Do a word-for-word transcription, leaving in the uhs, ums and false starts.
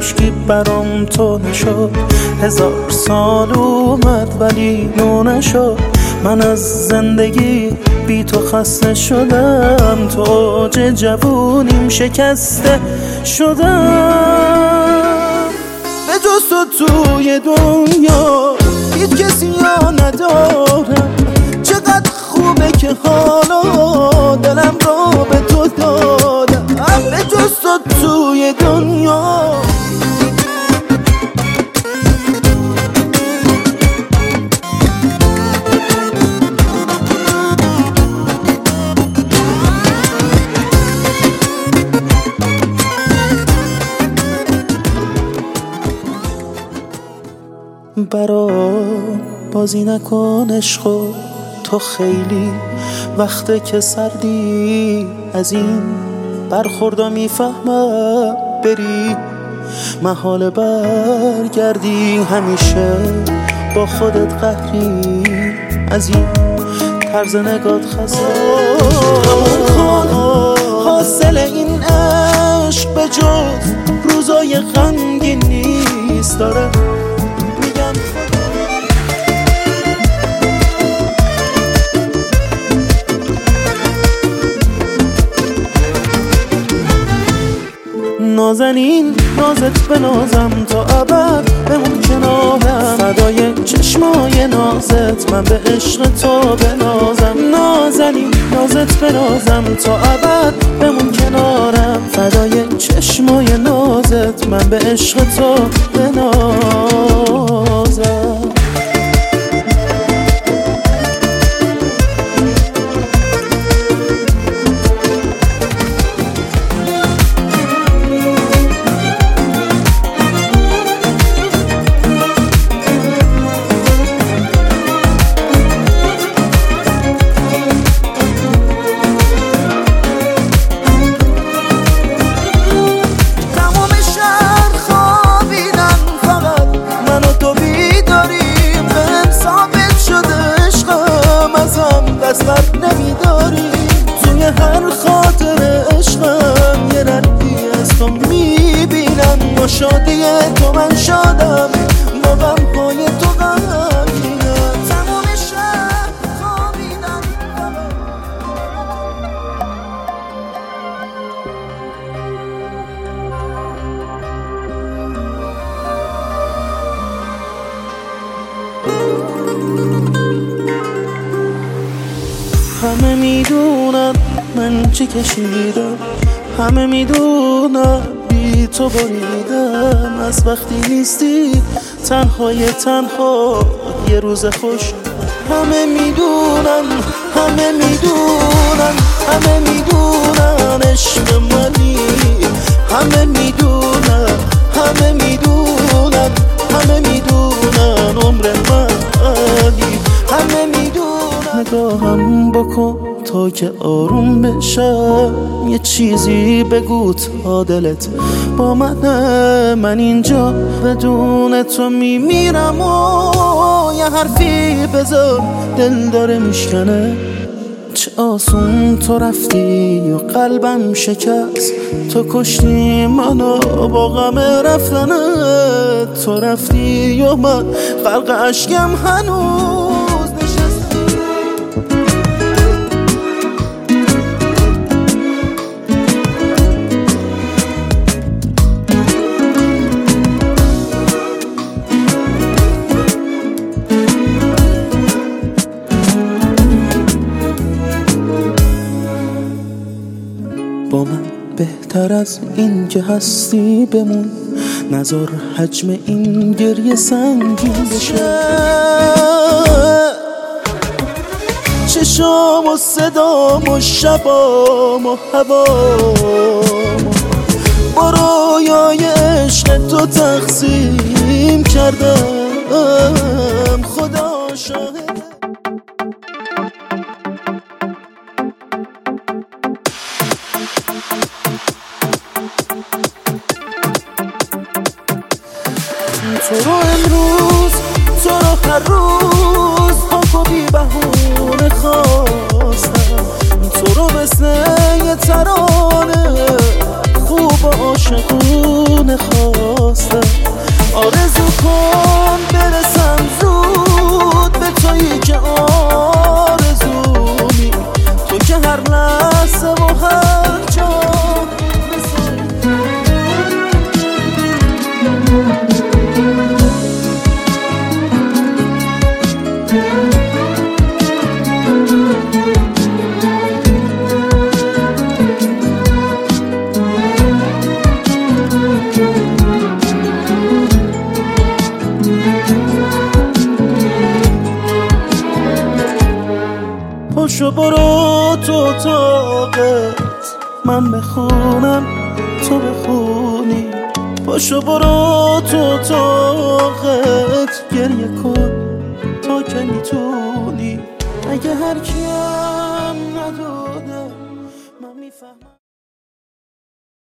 هیچکی برام تو نشد. هزار سال اومد ولی نو نشد. من از زندگی بی تو خسته شدم، تو اوج جوونیم شکسته شدم. به جز تو توی دنیا هیچ کسی ها ندارم. چقدر خوبه که حالا دلم رو به تو دادم. به جز تو توی دنیا برا بازی نکن عشقو، تو خیلی وقته که سردی از این برخوردا میفهمم. بری محال برگردی، همیشه با خودت قهری از این طرز نگات خسته. حاصل این عشق به جز روزای غمگین نیست. داره نازنین نازت به نازم تا ابد بمون کنارم. فدای چشمای نازت من به عشق تو بنازم. نازنین نازت به نازم تا ابد بمون کنارم. فدای چشمای نازت من به عشق تو بنازم. دستت نمیداری توی هر خاطر عشقم. یه ردی از تو میبینم، با شادی تو من شادم، با غمهای تو غمگینم. تمام شب خوابیدم همه میدونن من چی کشیدم، همه میدونن بی تو بریدم. از وقتی نیستی تنهای تنها یه روز خوش. همه میدونن همه میدونن همه میدونن عشق منی. همه میدونن همه میدونن همه میدونن عمر منی. همه میدونن نگاهم بکن تا که آروم بشم. یه چیزی بگو تا دلت با منه. من اینجا بدون تو میمیرم و یه حرفی بذار دل داره میشکنه. چه آسون تو رفتی و قلبم شکست. تو کشتی منو با غم رفتنت. تو رفتی و من غرق اشکم هنوز با من بهتر از این که هستی بمون. نذار حجم این گریه سنگین بشه. چشام و صدام و شبام و هوام با رویای عشق تو تقسیم کردم. خدا شاهد تو رو امروز، تو رو هر روز پاک و بی بهونه خواستم. تو رو مثل یه ترانه خوب و با عاشقونه خواسته. آرزو کن برسم زود به تویی که آرزومی، تو که هر لحظه و هر جا پاشو برو تو اتاقت، من بخونم تو بخونی. پاشو برو تو اتاقت، گریه کن تا که میتونی. اگه هر کیم نداده من میفهمم.